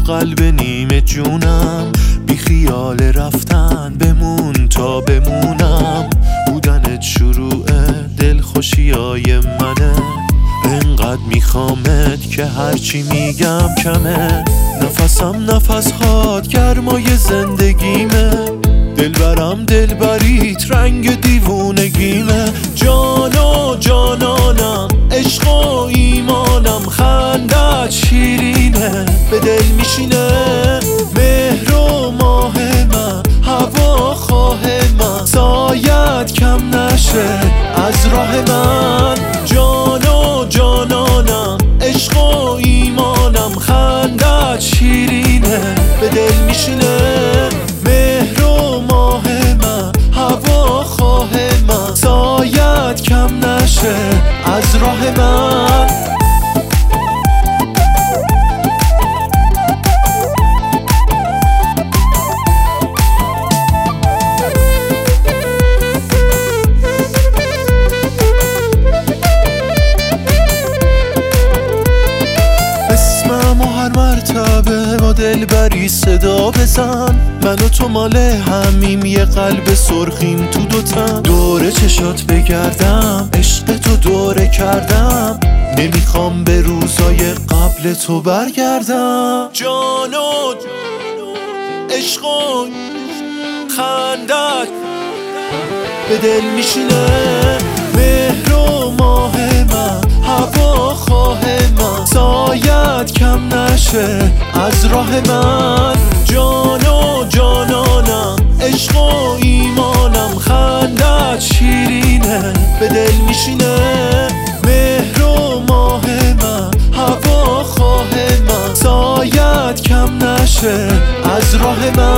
قلب نیمه جونم، بی خیال رفتن بمون تا بمونم. بودنت شروع دلخوشیای منه، انقدر میخوامت که هرچی میگم کمه. نفسم نفس هات گرمای زندگیمه، دلبرم دلبریت رنگ دیوونگیمه. جان و جانانم، عشق و ایمانم، خندت شیرینه به دل میشینه. مهر و ماه من، هوا خواه من، سایت کم نشه از راه من. جان و جانانم، عشق و ایمانم، خندت شیرینه به دل میشینه. مهر و ماه من، هوا خواه من، سایت کم نشه از راه من. مرتبه با دلبری صدا بزن، من و تو مال همیم، یه قلب سرخیم تو دوتن. دور چشات بگردم، عشق تو دوره کردم، نمیخوام به روزای قبل تو برگردم. جان و عشق و خندت به دل میشینه. مهر و ماه من، هوا خواه من، سایت کم نشه از راه من. جان و جانانم، عشق و ایمانم، خندت شیرینه به دل میشینه. مهر و ماه من، هوا خواه من، سایت کم نشه از راه من.